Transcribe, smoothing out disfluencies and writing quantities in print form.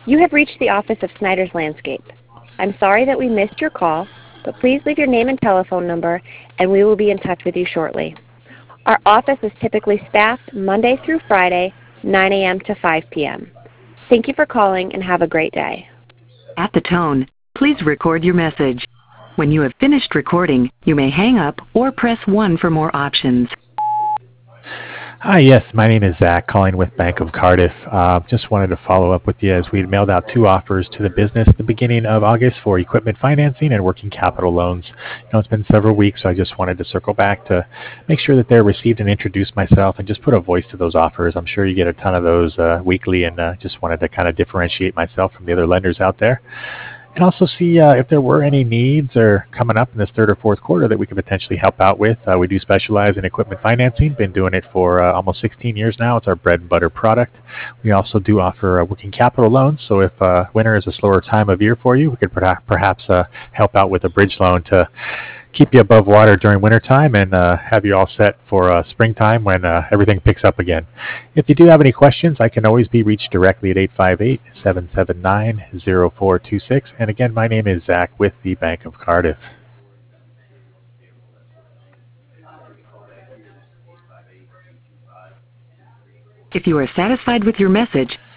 You have reached the office of Snyder's Landscape. I'm sorry that we missed your call, but please leave your name and telephone number, and we will be in touch with you shortly. Our office is typically staffed Monday through Friday, 9 a.m. to 5 p.m. Thank you for calling, and have a great day. At the tone, please record your message. When you have finished recording, you may hang up or press 1 for more options. Hi, yes, my name is Zach, calling with Bank of Cardiff. Just wanted to follow up with you as we mailed out 2 offers to the business at the beginning of August for equipment financing and working capital loans. It's been several weeks, so I just wanted to circle back to make sure that they're received and introduce myself and just put a voice to those offers. I'm sure you get a ton of those weekly, and just wanted to kind of differentiate myself from the other lenders out there. And also see if there were any needs or coming up in this third or fourth quarter that we could potentially help out with. We do specialize in equipment financing. Been doing it for almost 16 years now. It's our bread and butter product. We also do offer working capital loans. So if winter is a slower time of year for you, we could perhaps help out with a bridge loan to keep you above water during wintertime and have you all set for springtime when everything picks up again. If you do have any questions, I can always be reached directly at 858-779-0426. And again, my name is Zach with the Bank of Cardiff. If you are satisfied with your message,